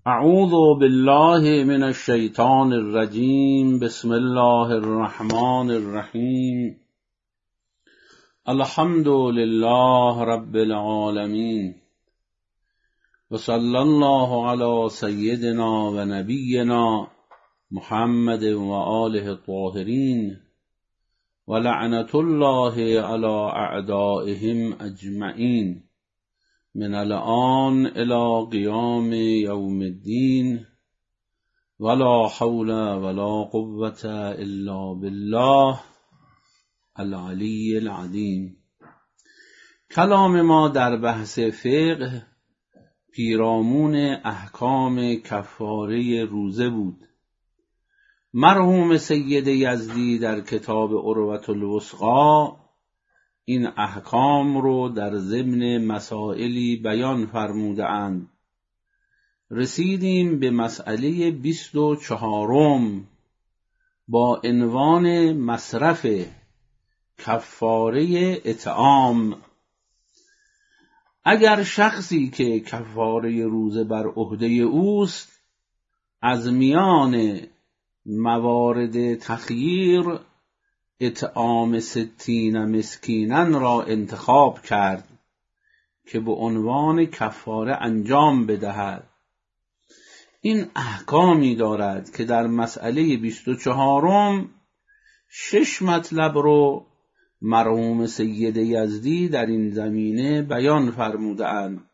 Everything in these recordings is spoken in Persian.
اعوذ بالله من الشیطان الرجیم. بسم الله الرحمن الرحیم. الحمد لله رب العالمین و صلی الله علی سیدنا و نبینا محمد و آله الطاهرین و لعنت الله علی اعدائهم اجمعین من الآن الى قیام یوم الدین ولا حول ولا قوة الا بالله العلی العظیم. کلام ما در بحث فقه پیرامون احکام کفاره روزه بود. مرحوم سید یزدی در کتاب عروة الوثقی این احکام رو در ضمن مسائلی بیان فرموده اند. رسیدیم به مسئله 24 با عنوان مصرف کفاره اطعام. اگر شخصی که کفاره روزه بر عهده اوست از میان موارد تخییر اطعام 60 مسکینا را انتخاب کرد که به عنوان کفاره انجام بدهد، این احکامی دارد که در مسئله 24 6 مطلب رو مرحوم سید یزدی در این زمینه بیان فرموده اند.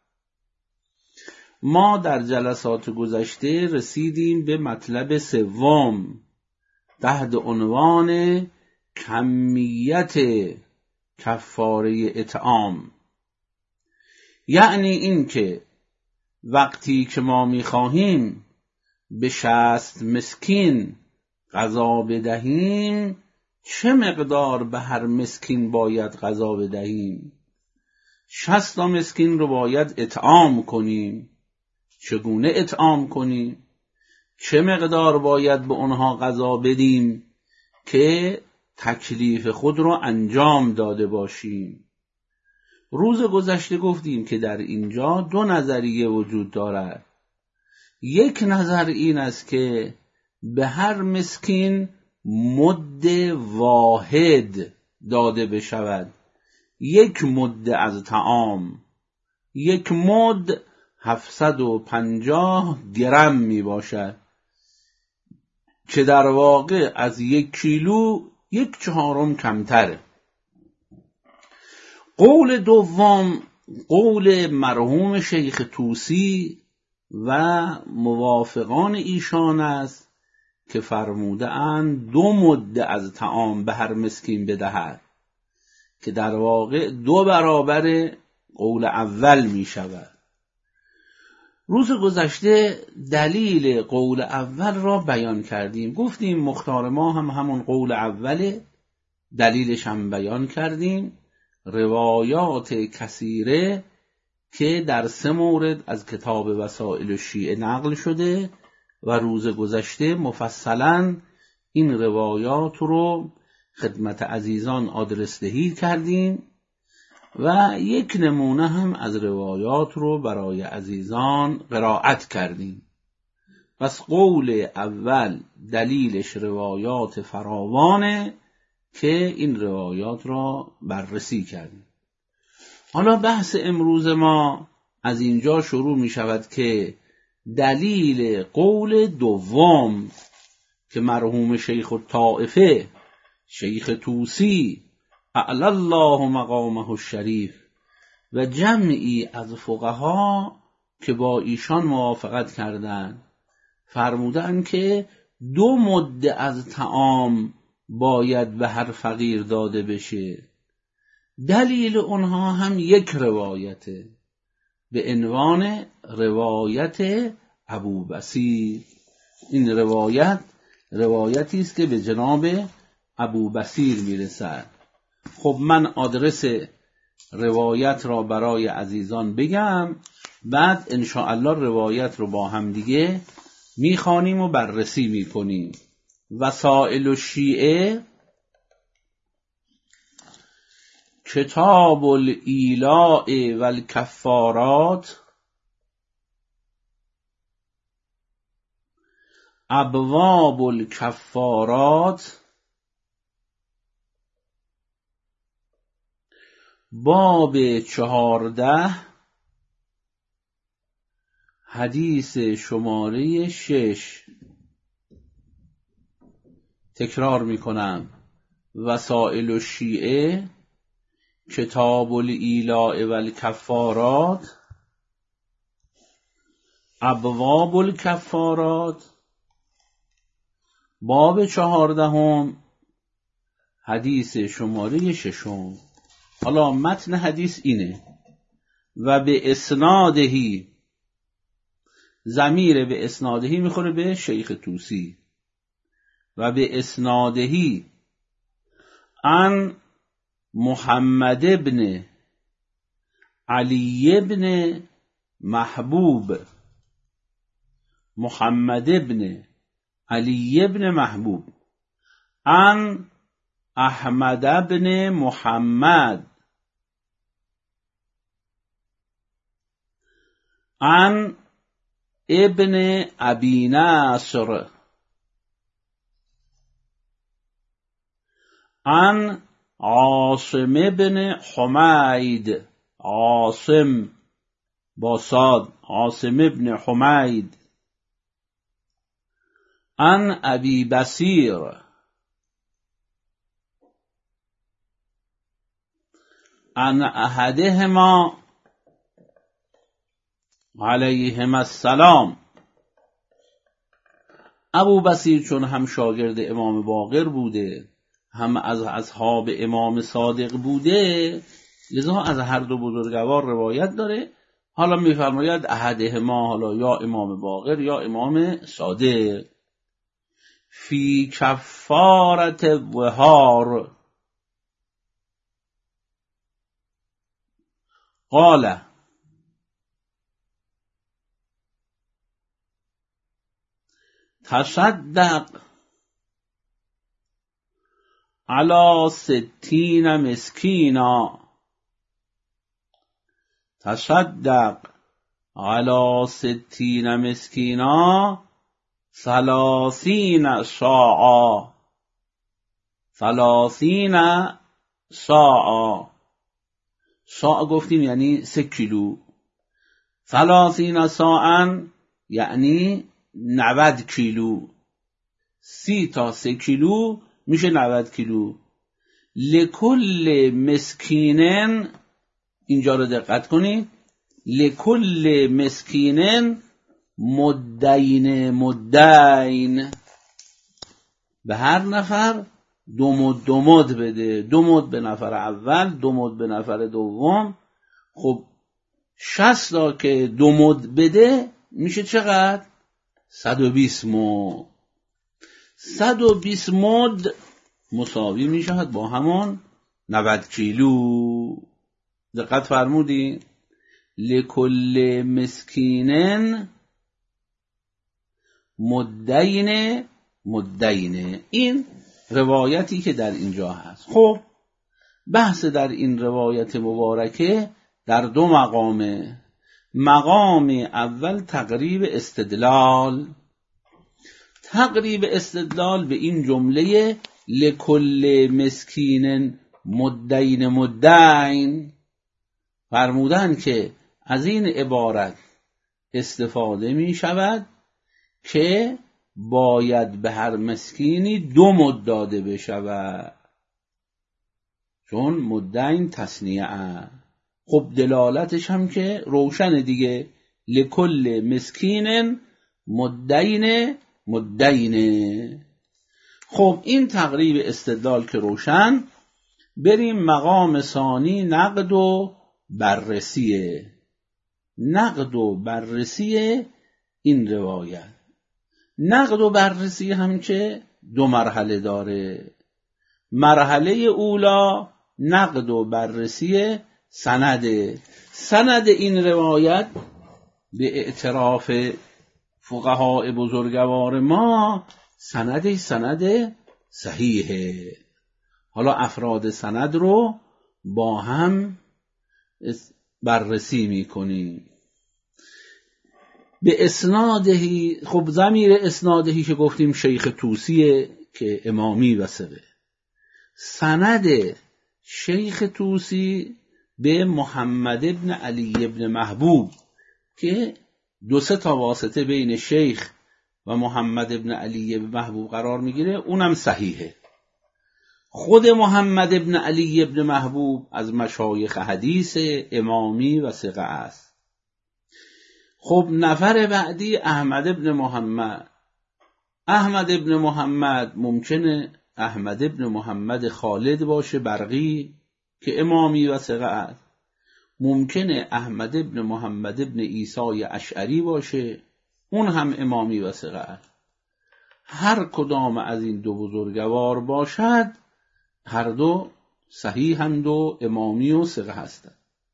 ما در جلسات گذشته رسیدیم به مطلب 3 تحت عنوان کمیت کفاره اطعام، یعنی این که وقتی که ما می‌خواهیم به 60 مسکین غذا بدهیم چه مقدار به هر مسکین باید غذا بدهیم. 60 مسکین رو باید اطعام کنیم. چگونه اطعام کنیم؟ چه مقدار باید به اونها غذا بدیم که تکلیف خود رو انجام داده باشیم؟ روز گذشته گفتیم که در اینجا 2 نظریه وجود دارد. یک نظر این است که به هر مسکین مد واحد داده بشود، 1 مد از طعام. 1 مد 750 گرم می باشد که در واقع از 1 کیلو 1/4 کمتره. قول دوم قول مرحوم شیخ طوسی و موافقان ایشان است که فرموده اند 2 مد از طعام به هر مسکین بدهد که در واقع 2 برابر قول اول می شود. روز گذشته دلیل قول اول را بیان کردیم. گفتیم مختار ما هم همون قول اوله، دلیلش هم بیان کردیم. روایات کثیره که در 3 مورد از کتاب وسائل الشیعه نقل شده و روز گذشته مفصلا این روایات رو خدمت عزیزان آدرس دهی کردیم و یک نمونه هم از روایات رو برای عزیزان قرائت کردیم. پس قول اول دلیلش روایات فراوانه که این روایات را بررسی کردیم. حالا بحث امروز ما از اینجا شروع می شود که دلیل قول دوم که مرحوم شیخ الطائفه شیخ طوسی اعلی الله مقامه الشریف و جمعی از فقها که با ایشان موافقت کردند فرمودند که 2 مد از طعام باید به هر فقیر داده بشه. دلیل اونها هم 1 روایته به عنوان روایت ابوبصیر. این روایتی است که به جناب ابوبصیر میرسد. خب من آدرس روایت را برای عزیزان بگم، بعد انشاءالله روایت رو با هم دیگه میخوانیم و بررسی میکنیم. وسائل الشیعه کتاب الایلاء و الکفارات ابواب الکفارات، باب 14، حدیث شماره 6. تکرار میکنم: وسائل الشیعه، کتاب الایلاء و الکفارات، ابواب الکفارات، باب 14، حدیث شماره 6. حالا متن حدیث اینه: و به اسنادهی، ضمیر به اسنادهی میخوره به شیخ طوسی، و به اسنادهی عن محمد ابن علی ابن محبوب، محمد ابن علی ابن محبوب، عن احمد ابن محمد، عن ابن ابی نصر، عن عاصم ابن حمید، عاصم با صاد، عاصم ابن حمید، عن ابی بصیر، عن احدهما علیهما السلام. ابو بصیر چون هم شاگرد امام باقر بوده، هم از اصحاب امام صادق بوده، لذا از هر دو بزرگوار روایت داره. حالا میفرماید احدهما، حالا یا امام باقر یا امام صادق، فی کفارت وهار قال تصدق علی 60 مسکینا، تصدق علی 60 مسکینا 30 ساعا، 30 ساعا. ساع گفتیم یعنی 3 کیلو، 30 ساعا یعنی 90 کیلو، 30 تا 3 کیلو میشه 90 کیلو. لکل مسکینن، اینجا رو دقت کنید، لکل مسکینن مدین، مدین، به هر نفر 2 مد 2 مد بده، 2 مد به نفر اول، 2 مد به نفر دوم. خب 60 تا که 2 مد بده میشه چقدر؟ 120 مد. 120 مد مساوی میشود با همون 90 کیلو. دقت فرمودی؟ لکل مسکینن مدین، مدین. این روایتی که در اینجا هست. خب بحث در این روایت مبارکه در 2 مقامه. مقام اول تقریب استدلال، تقریب استدلال به این جمله لکل مسکین مدین، مدین. فرمودن که از این عبارت استفاده می شود که باید به هر مسکینی 2 مد داده بشود، چون مدین تثنیه است. خب دلالتش هم که روشن دیگه، لکل مسکین مدین، مدین. خب این تقریب استدلال که روشن، بریم مقام ثانی، نقد و بررسیه. نقد و بررسی این روایت. نقد و بررسی هم که 2 مرحله داره. مرحله اولا نقد و بررسی سند این روایت به اعتراف فقهای بزرگوار ما سندش سند صحیحه. حالا افراد سند رو با هم بررسی میکنیم. به اسنادهی، خب ضمیر اسنادهی که گفتیم شیخ طوسیه که امامی و ثقه. سند شیخ طوسی به محمد ابن علی ابن محبوب که 2-3 واسطه بین شیخ و محمد ابن علی ابن محبوب قرار میگیره، اونم صحیحه. خود محمد ابن علی ابن محبوب از مشایخ حدیث امامی و ثقه است. خب نفر بعدی احمد ابن محمد. احمد ابن محمد ممکنه احمد ابن محمد خالد باشه برقی که امامی و ثقه است. ممکنه احمد ابن محمد ابن عیسی اشعری باشه، اون هم امامی و ثقه است. هر کدام از این دو بزرگوار باشد، هر دو صحیحند و امامی و ثقه هستند.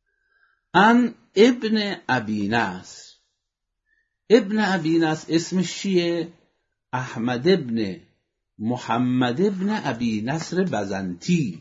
ان ابن ابی نصر. ابن ابی نصر اسمش چیه؟ احمد ابن محمد ابن ابی نصر بزنطی.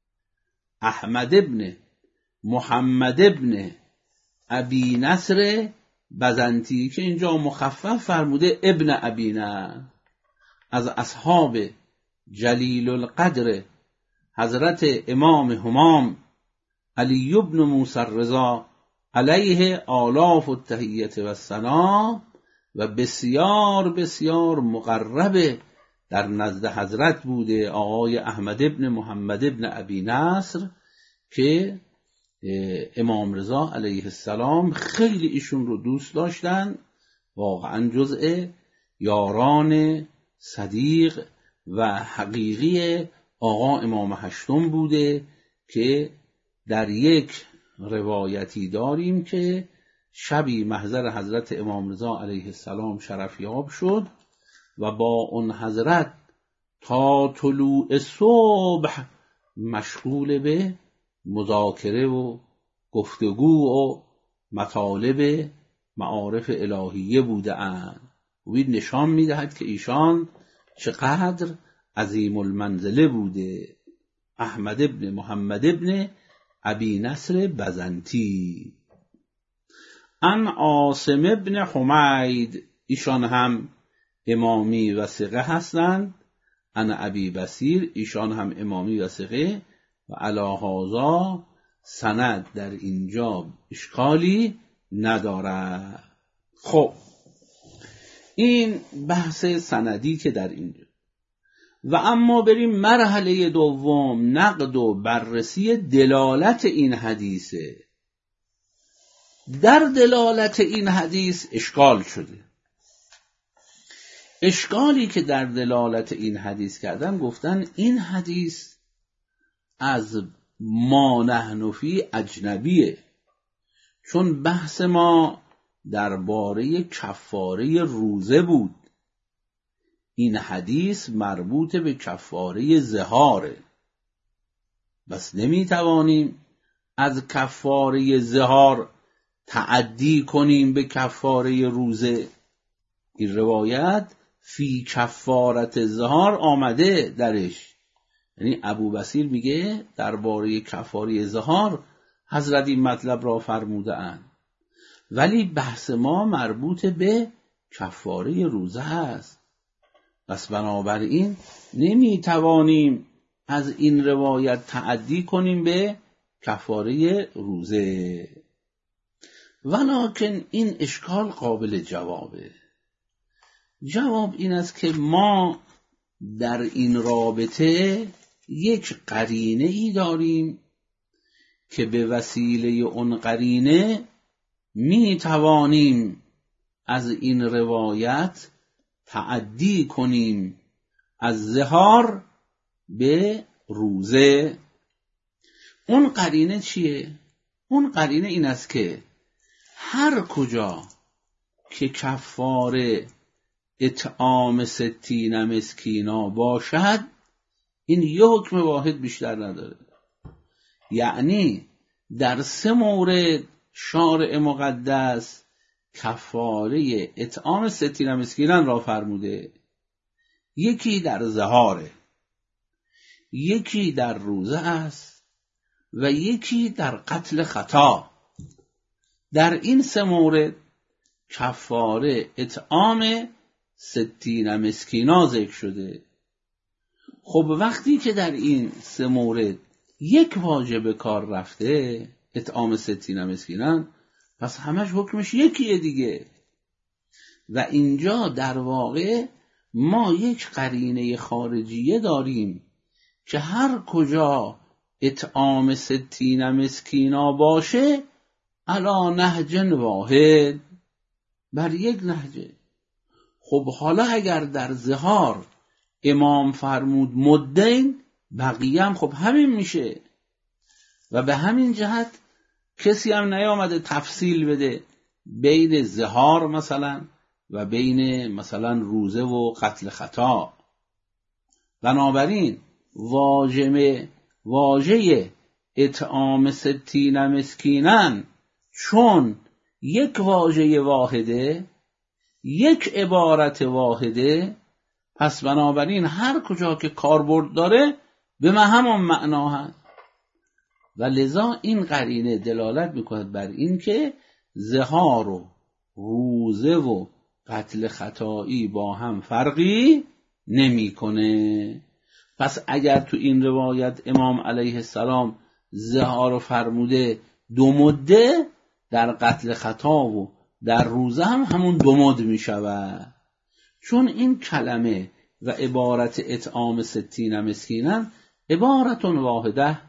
احمد ابن محمد ابن ابی نصر بزنطی که اینجا مخفف فرموده ابن ابی نصر، از اصحاب جلیل القدر حضرت امام همام علی ابن موسی الرضا علیه آلاف التحیت و الثنا و بسیار بسیار مقرب در نزد حضرت بوده. آقای احمد ابن محمد ابن ابی نصر که امام رضا علیه السلام خیلی ایشون رو دوست داشتن، واقعا جزء یاران صدیق و حقیقی آقا امام هشتم بوده که در یک روایتی داریم که شبی محضر حضرت امام رضا علیه السلام شرفیاب شد و با اون حضرت تا طلوع صبح مشغول به مذاکره و گفتگو و مطالب معارف الهیه بوده اند. و این نشان میدهد که ایشان چقدر عظیم المنزله بوده. احمد ابن محمد ابن ابی نصر بزنطی. ان عاصم ابن حمید، ایشان هم امامی و ثقه هستند. ان ابی بصیر، ایشان هم امامی و ثقه. و علی هذا سند در اینجا اشکالی نداره. خب این بحث سندی که در اینجا. و اما بریم مرحله دوم، نقد و بررسی دلالت این حدیثه. در دلالت این حدیث اشکال شده. اشکالی که در دلالت این حدیث کردن، گفتن این حدیث از ما نحن فی اجنبیه، چون بحث ما درباره کفاره روزه بود. این حدیث مربوط به کفاره ظهاره، بس نمیتوانیم از کفاره ظهار تعدی کنیم به کفاره روزه. این روایت فی کفارت ظهار آمده درش، یعنی ابو بصیر میگه درباره کفاره ظهار حضرت این مطلب را فرموده اند، ولی بحث ما مربوط به کفاره روزه است. پس بنابراین نمیتوانیم از این روایت تعدی کنیم به کفاره روزه. ولکن این اشکال قابل جوابه. جواب این است که ما در این رابطه یک قرینه ای داریم که به وسیله اون قرینه می توانیم از این روایت تعدی کنیم از ظهار به روزه. اون قرینه چیه؟ اون قرینه این است که هر کجا که کفاره اطعام 60 مسکینا باشد، این یه حکم واحد بیشتر نداره. یعنی در 3 مورد شارع مقدس کفاره اطعام 60 مسکینان را فرموده. یکی در ظهاره، یکی در روزه است و یکی در قتل خطا. در این 3 مورد کفاره اطعام 60 مسکینا ذکر شده. خب وقتی که در این 3 مورد یک واجب کار رفته، اطعام 60 مسکینا، پس همش حکمش یکیه دیگه. و اینجا در واقع ما یک قرینه خارجیه داریم که هر کجا اطعام 60 مسکینا باشه علی نهج واحد، بر یک نهجه. خب حالا اگر در ظهار امام فرمود مدین، بقیه هم خب همین میشه. و به همین جهت کسی هم نیامده تفصیل بده بین ظهار مثلا و بین مثلا روزه و قتل خطا. بنابراین واژه اطعام 60 مسکینن چون یک واژه واحده، یک عبارت واحده، پس بنابراین هر کجا که کاربرد داره به همون معنا هست. و لذا این قرینه دلالت میکند بر این که ظهار و روزه و قتل خطایی با هم فرقی نمیکنه. پس اگر تو این روایت امام علیه السلام ظهار فرموده 2 مده، در قتل خطا و در روزه هم همون 2 مد میشود. چون این کلمه و عبارت اطعام 60 مسکینا عبارت واحده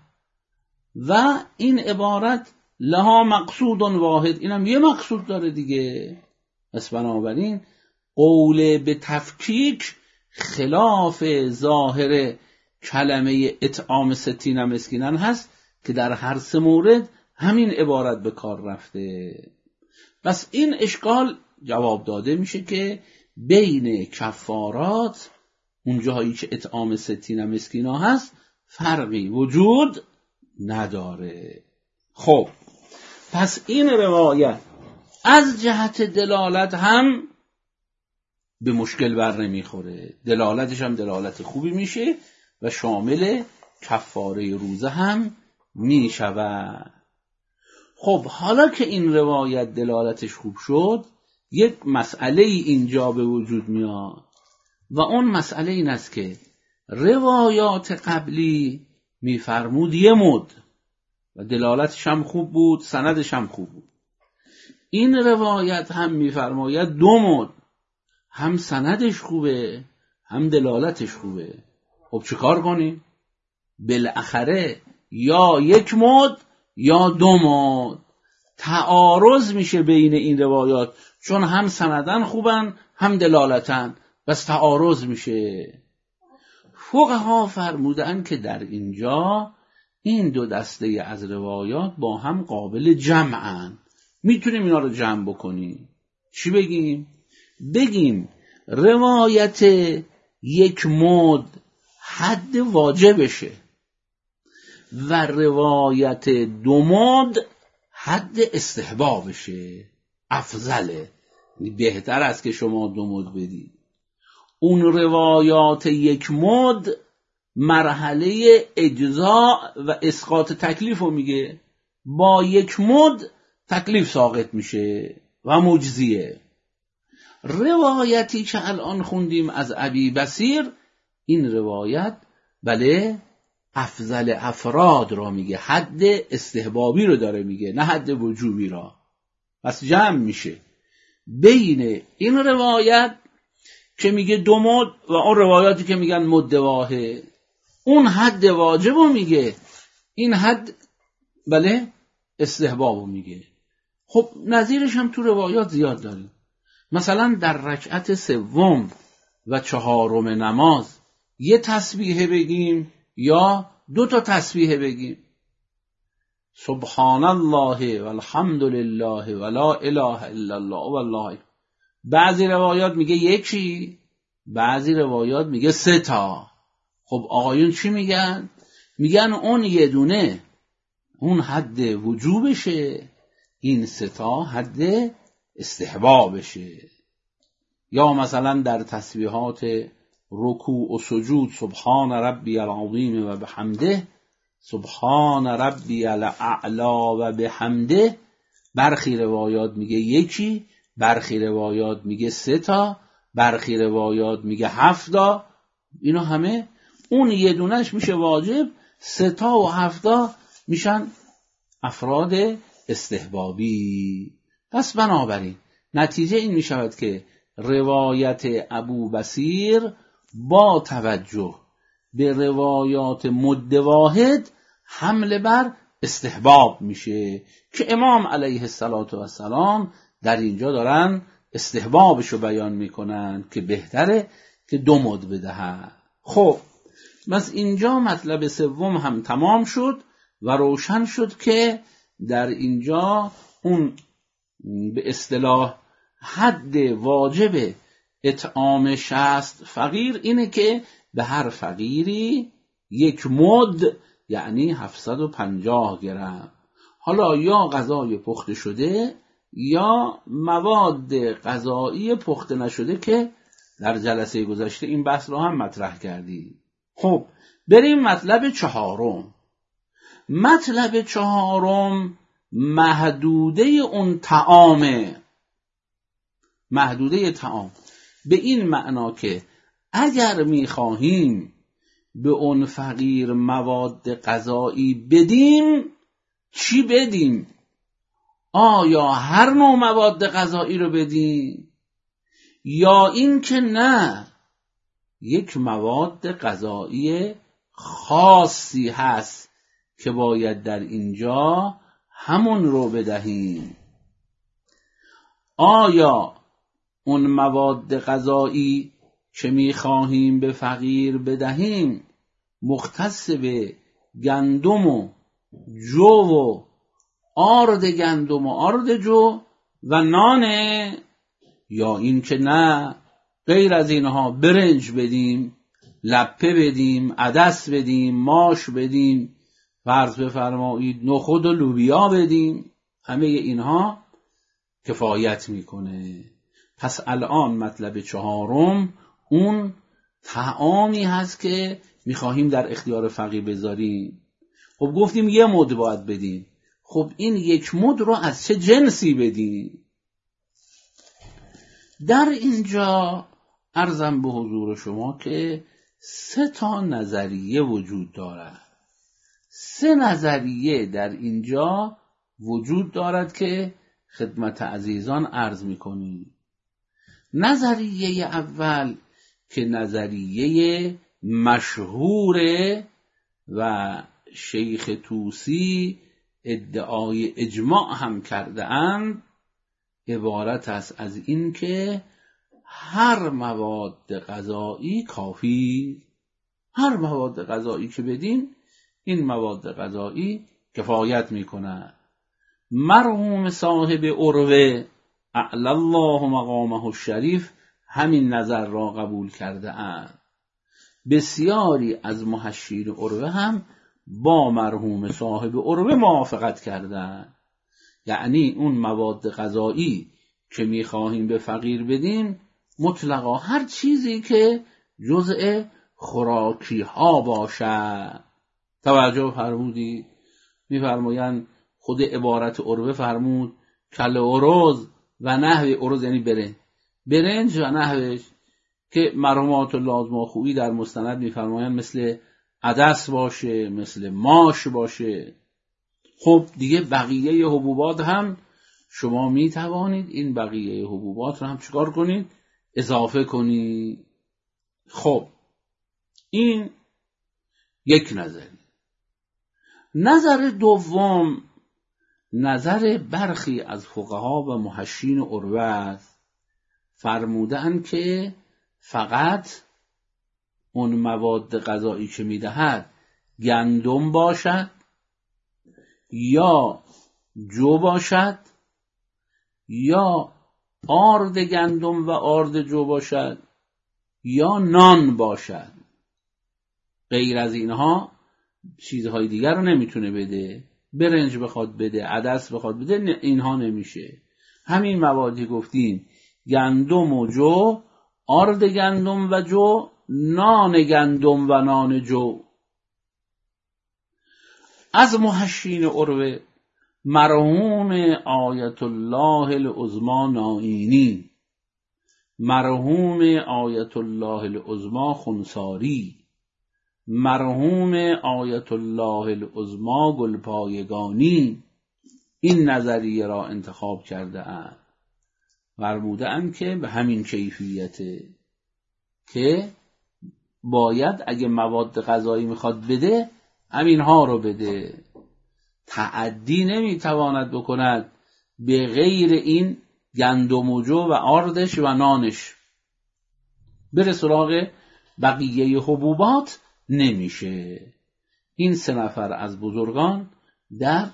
و این عبارت لها مقصود واحد، اینم یه مقصود داره دیگه. پس بنابراین قول به تفکیک خلاف ظاهر کلمه اطعام 60 مسکینا هست که در هر 3 مورد همین عبارت به کار رفته. پس این اشکال جواب داده میشه که بین کفارات اون جاهایی که اطعام 60 مسکینا هست فرقی وجود نداره. خب پس این روایت از جهت دلالت هم به مشکل بر نمیخوره، دلالتش هم دلالت خوبی میشه و شامل کفاره روزه هم میشود. خب حالا که این روایت دلالتش خوب شد، یک مسئله اینجا به وجود میاد و اون مسئله این است که روایات قبلی میفرمود 1 مد و دلالتش هم خوب بود، سندش هم خوب بود. این روایت هم میفرماید 2 مد، هم سندش خوبه هم دلالتش خوبه. خب چه کار کنیم؟ بالاخره یا 1 مد یا 2 مد. تعارض میشه بین این روایات، چون هم سندن خوبن هم دلالتن، بس تعارض میشه. فقها فرمودن که در اینجا این 2 دسته از روایات با هم قابل جمعن، میتونیم اینا رو جمع بکنیم. چی بگیم؟ بگیم روایت 1 مد حد واجبشه و روایت 2 مد حد استحبابشه، افضله، بهتر است که شما 2 مد بدید. اون روایات 1 مد مرحله اجزاء و اسقاط تکلیف رو میگه، با 1 مد تکلیف ساقط میشه و مجزیه. روایتی که الان خوندیم از ابی بصیر، این روایت بله افضل افراد را میگه، حد استحبابی رو داره میگه، نه حد وجوبی را. پس جمع میشه بین این روایت که میگه 2 مد و اون روایاتی که میگن مد واحد. اون حد واجب رو میگه، این حد بله استحباب رو میگه. خب نظیرش هم تو روایات زیاد داریم. مثلا در رکعت 3 و 4 نماز 1 تسبیح بگیم یا 2 تسبیح بگیم، سبحان الله والحمد لله ولا اله الا الله والله. بعضی روایات میگه 1، بعضی روایات میگه 3 تا. خب آقایون چی میگن؟ میگن اون 1 دونه اون حد وجوبشه، این 3 تا حد استحبابشه. یا مثلا در تسبیحات رکوع و سجود سبحان ربی العظیم و بحمده، سبحان ربی الاعلا و بحمده، برخی روایات میگه 1، برخی روایات میگه 3 تا، برخی روایات میگه 7 تا. اینا همه اون یه دونش میشه واجب، 3 تا و 7 تا میشن افراد استحبابی. پس بنابراین نتیجه این میشود که روایت ابو بصیر با توجه به روایات مد واحد حمله بر استحباب میشه که امام علیه السلام در اینجا دارن استحبابشو بیان میکنن که بهتره که 2 مد بدهن. خب بس اینجا مطلب سوم هم تمام شد و روشن شد که در اینجا اون به اصطلاح حد واجب اطعام 60 فقیر اینه که به هر فقیری 1 مد یعنی 750 گرم. حالا یا غذای پخته شده یا مواد غذایی پخته نشده که در جلسه گذشته این بحث رو هم مطرح کردیم. خب بریم مطلب 4. مطلب 4 محدوده اون طعامه. محدوده طعام به این معنا که اگر میخواهیم به اون فقیر مواد غذایی بدیم، چی بدیم؟ آیا هر نوع مواد غذایی رو بدیم یا این که نه یک مواد غذایی خاصی هست که باید در اینجا همون رو بدهیم؟ آیا اون مواد غذایی که میخواهیم به فقیر بدهیم مختص به گندم و جو و آرد گندم و آرد جو و نانه، یا این که نه غیر از اینها برنج بدیم، لپه بدیم، عدس بدیم، ماش بدیم، فرض بفرمایید نخود و لوبیا بدیم؟ همه اینها کفایت میکنه. پس الان مطلب 4 اون طعامی هست که میخواهیم در اختیار فقیر بذاریم. خب گفتیم 1 مد باید بدیم. خب این 1 مد رو از چه جنسی بدیم؟ در اینجا عرضم به حضور شما که 3 تا نظریه وجود دارد. 3 نظریه در اینجا وجود دارد که خدمت عزیزان عرض میکنیم. نظریه اول که نظریه مشهوره و شیخ طوسی ادعای اجماع هم کرده اند، عبارت است از این که هر مواد غذایی کافی، هر مواد غذایی که بدین این مواد غذایی کفایت میکنه. مرحوم صاحب عروه اعلی الله مقامه الشریف همین نظر را قبول کرده اند. بسیاری از محشین عروه هم با مرحوم صاحب عروه موافقت کردند. یعنی اون مواد غذایی که میخواهیم به فقیر بدیم مطلقا هر چیزی که جزء خوراکی ها باشه. توجه فرمودید؟ میفرمایند خود عبارت عروه فرمود کله ارز و نحو ارز یعنی برنج و نحوش که مرحومات الله خویی در مستند میفرمایند مثل عدس باشه، مثل ماش باشه. خب دیگه بقیه حبوبات هم شما می توانید این بقیه حبوبات رو هم چیکار کنید؟ اضافه کنید. خب این یک نظر. نظر دوم نظر برخی از فقها و محشین عروه است. فرمودند که فقط اون مواد غذایی که میدهد گندم باشد یا جو باشد یا آرد گندم و آرد جو باشد یا نان باشد. غیر از اینها چیزهای دیگر رو نمیتونه بده. برنج بخواد بده، عدس بخواد بده، اینها نمیشه. همین موادی گفتیم گندم و جو، آرد گندم و جو، نان گندم و نان جو. از محشین عروه مرحوم آیت الله العظمی نائینی، مرحوم آیت الله العظمی خنساری، مرحوم آیت الله العظمی گلپایگانی این نظریه را انتخاب کرده اند. فرموده اند که به همین کیفیته که باید اگه مواد غذایی میخواد بده همینها رو بده، تعدی نمیتواند بکند به غیر این گندم و جو و آردش و نانش، بره سراغ بقیه حبوبات نمیشه. این 3 نفر از بزرگان در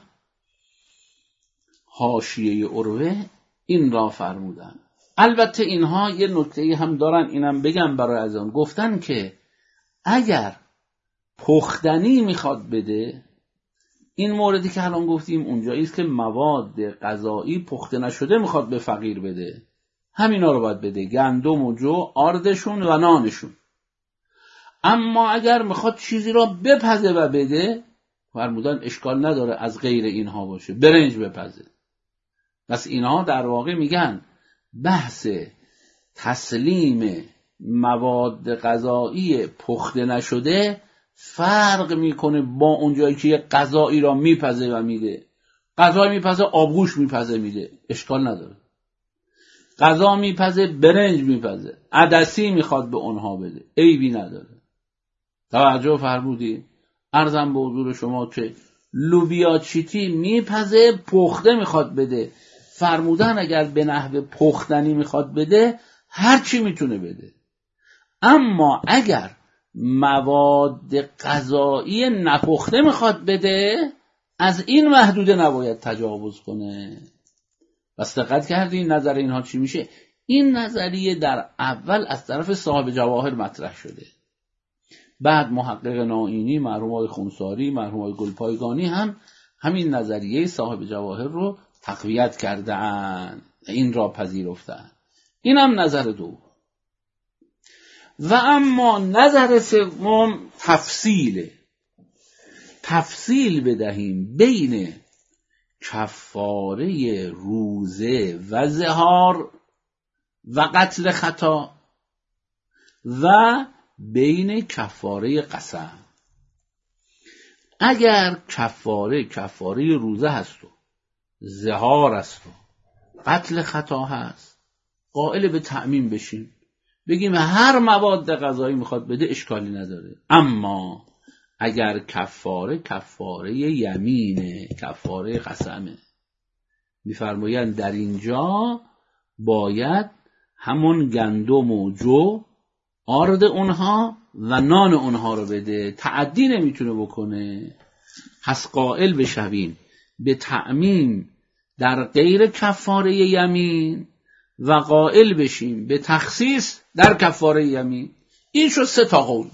حاشیه عروه این را فرمودن. البته اینها یه نکته هم دارن، اینم بگم برای از آن، گفتن که اگر پختنی میخواد بده، این موردی که الان گفتیم اونجایی است که مواد غذایی پخته نشده میخواد به فقیر بده، همینا رو باید بده، گندم و جو، آردشون و نانشون. اما اگر میخواد چیزی را بپزه و بده، فرمودن اشکال نداره از غیر اینها باشه، برنج بپزه. پس اینها در واقع میگن بحث تسلیم مواد غذایی پخته نشده فرق میکنه با اونجایی که یه غذایی را میپزه و میده. غذا میپزه، آبگوش میپزه میده، اشکال نداره. غذا میپزه، برنج میپزه، عدسی میخواد به اونها بده، عیبی نداره. توجه فرمودی؟ عرضم به حضور شما که لوبیا چیتی میپزه، پخته میخواد بده. فرمودن اگر به نحو پختنی میخواد بده هر چی میتونه بده. اما اگر مواد غذایی نپخته میخواد بده، از این محدوده نباید تجاوز کنه. بس دقت کردین نظر اینها چی میشه؟ این نظریه در اول از طرف صاحب جواهر مطرح شده، بعد محقق نائینی، مرحوم آقای خنساری، مرحوم آقای گلپایگانی هم همین نظریه صاحب جواهر رو تقویت کرده‌اند، این را پذیرفتند. این هم نظر دوم. و اما نظر سوم تفصیل بدهیم بین کفاره روزه و زهار و قتل خطا و بین کفاره قسم. اگر کفاره روزه هست و زهار هست و قتل خطا هست، قائل به تعمیم بشیم، بگیم هر مواد غذایی میخواد بده اشکالی نداره. اما اگر کفاره یمینه، کفاره قسمه، میفرمایند در اینجا باید همون گندم و جو، آرد اونها و نان اونها رو بده، تعدی نمیتونه بکنه. پس قائل بشویم به تعمیم در غیر کفاره یمین و قائل بشیم به تخصیص در کفاره یمین. این شد 3 تا قول.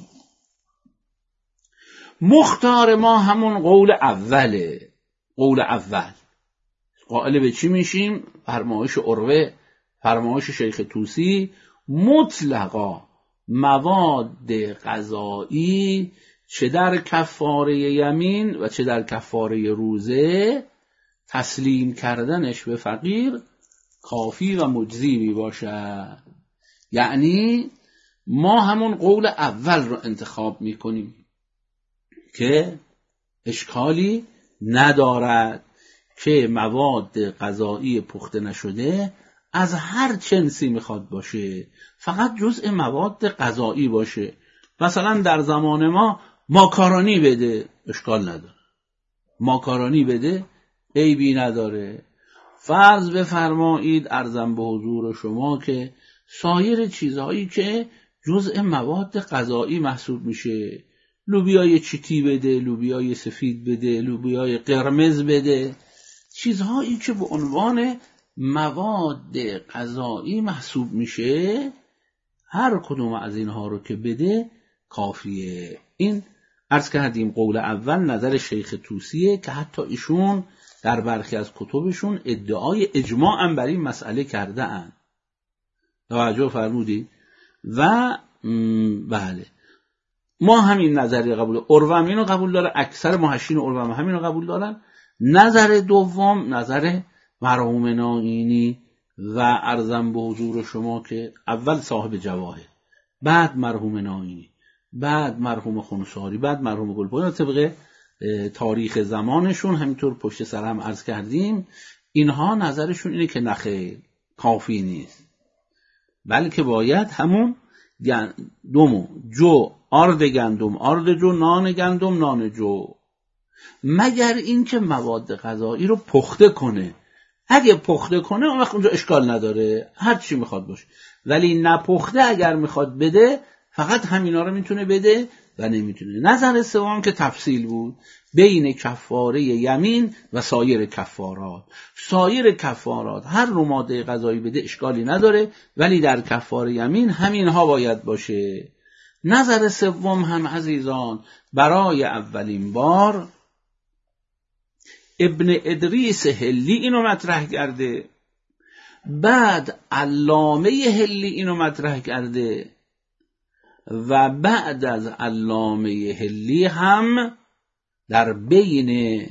مختار ما همون قول اوله. قول اول قائل به چی میشیم؟ فرمایش عروه، فرمایش شیخ طوسی، مطلقا مواد غذایی چه در کفاره یمین و چه در کفاره روزه تسلیم کردنش به فقیر کافی و مجزی می باشد. یعنی ما همون قول اول رو انتخاب می کنیم که اشکالی ندارد که مواد غذایی پخته نشده از هر جنسی میخواد باشه، فقط جزء مواد غذایی باشه. مثلا در زمان ما ماکارونی بده، اشکال نداره، ماکارونی بده، عیبی نداره. فرض بفرمایید عرضم به حضور شما که سایر چیزهایی که جزء مواد غذایی محسوب میشه، لوبیای چیتی بده، لوبیای سفید بده، لوبیای قرمز بده، چیزهایی که به عنوان مواد غذایی محسوب میشه، هر کدوم از اینها رو که بده کافیه. این عرض کردیم قول اول نظر شیخ طوسیه که حتی ایشون در برخی از کتبشون ادعای اجماع هم بر این مسئله کرده اند. توجه فرمودید؟ و بله ما همین نظریه قبول، عروه هم اینو قبول داره، اکثر محشین عروه هم همینو قبول دارن نظر دوم نظر مرحوم نائینی و عرضم به حضور شما که اول صاحب جواهر، بعد مرحوم نائینی، بعد مرحوم خونساری، بعد مرحوم گلپایگان، طبق تاریخ زمانشون همینطور پشت سر هم عرض کردیم. اینها نظرشون اینه که نخیر کافی نیست، بلکه باید همون گندم جو، آرد گندم آرد جو، نان گندم نان جو، مگر اینکه مواد غذایی رو پخته کنه. اگه پخته کنه اون وقت اونجا اشکال نداره، هر چی میخواد باشه، ولی نپخته اگر میخواد بده فقط همینا رو میتونه بده و نمیتونه. نظر سوم که تفصیل بود بین کفاره یمین و سایر کفارات. سایر کفارات هر نوع ماده غذایی بده اشکالی نداره، ولی در کفاره یمین همینها باید باشه. نظر سوم هم عزیزان برای اولین بار ابن ادریس حلی اینو مطرح کرده، بعد علامه حلی اینو مطرح کرده و بعد از علامه حلی هم در بین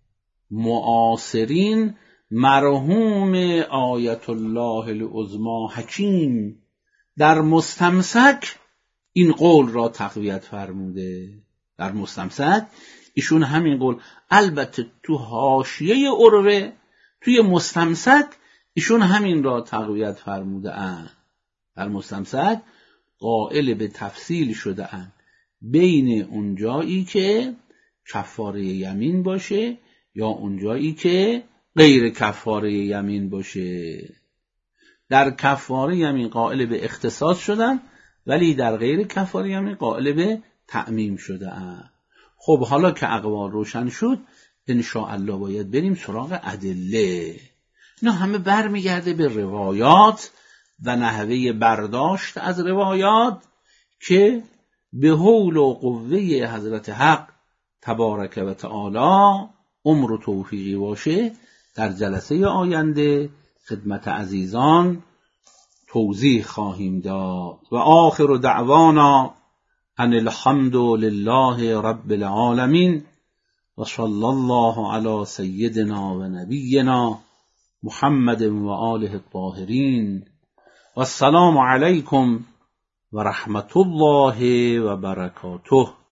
معاصرین مرحوم آیت الله العظمی حکیم در مستمسک این قول را تقویت فرموده. در مستمسک ایشون همین قول، البته تو حاشیه عروه، توی مستمسک ایشون همین را تقویت فرموده اند. در مستمسک قائل به تفصیل شده اند بین اون جایی که کفاره یمین باشه یا اون جایی که غیر کفاره یمین باشه. در کفاره یمین قائل به اختصاص شدن، ولی در غیر کفاره یمین قائل به تعمیم شده اند. خب حالا که اقوال روشن شد، انشاءالله باید بریم سراغ ادله. اینا همه برمیگرده به روایات و نحوه برداشت از روایات که به حول و قوه حضرت حق تبارک و تعالی عمر و توفیقی باشه در جلسه آینده خدمت عزیزان توضیح خواهیم داد. و آخر دعوانا ان الحمد لله رب العالمین و صلی الله علی سیدنا و نبینا محمد و آله الطاهرین و السلام علیکم و رحمت الله و برکاته.